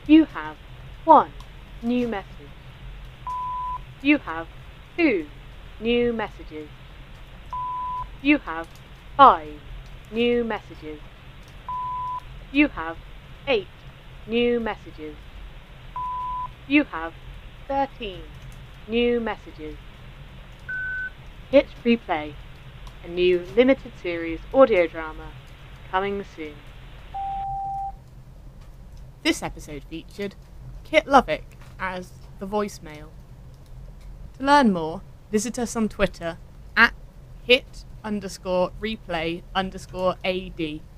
You have 1 new message. You have 2 new messages. You have 5 new messages. You have 8 new messages. You have 13 new messages. Hit replay, a new limited series audio drama coming soon. This episode featured Kit Lovick as the voicemail. To learn more, visit us on Twitter at hit_replay_AD.